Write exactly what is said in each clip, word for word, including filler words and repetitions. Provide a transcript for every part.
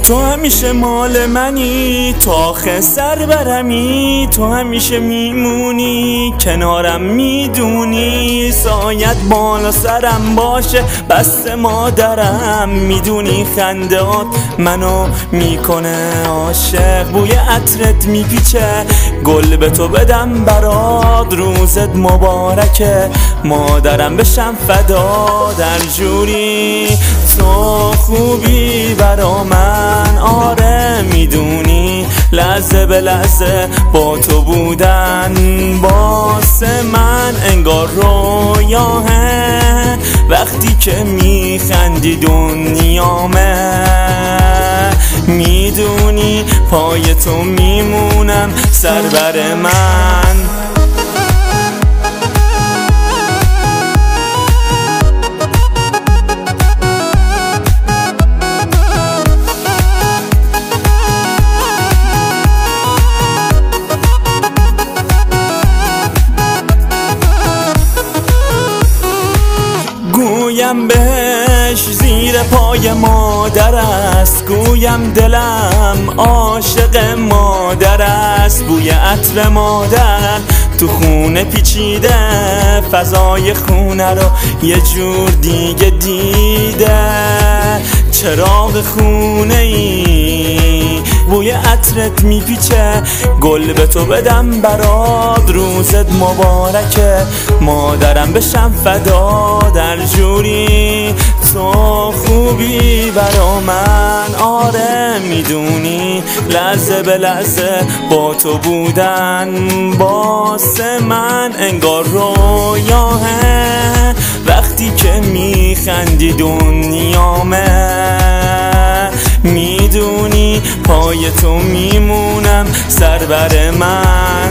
تو همیشه مال منی، تا آخر سر برمی. تو همیشه میمونی کنارم، میدونی سایت بالا سرم باشه. بس مادرم میدونی خندهات منو میکنه عاشق. بوی عطرت میپیچه، گل به تو بدم برات. روزت مبارکه مادرم، بشم فدا در جوری. تو خوبی برا من، آره میدونی لحظه به لحظه با تو بودن واسه من انگار رویاهه. وقتی که میخندی دنیامه، میدونی پای تو میمونم سر بر من. گویم بهش زیر پای مادر است، گویم دلم عاشق مادر است. بوی عطر مادر تو خونه پیچیده، فضای خونه رو یه جور دیگه دیده. چراغ خونه ای بوی عطرت میپیچه، گل به تو بدم برات. روزت مبارکه مادرم، بشم فدا در جوری. تو خوبی برا من، آره میدونی لحظه به لحظه با تو بودن واسه من انگار رویاهه. وقتی که میخندی دنیامه، میدونی پای تو میمونم سر بر من.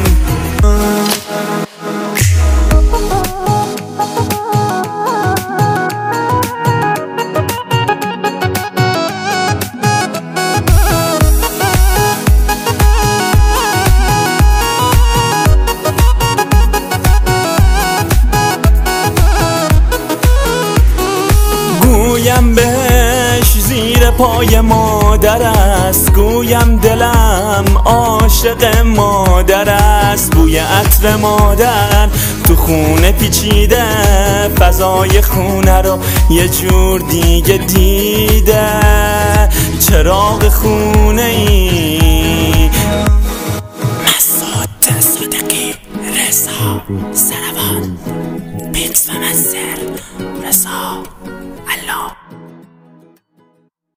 گویم بهش زیر پای مادر است، گویم دلم عاشق مادر است. بوی عطر مادر تو خونه پیچیده، فضای خونه رو یه جور دیگه دیده. چراغ خونه ای مسعود صادقی، رضا سروان، بیت و منصر رضا.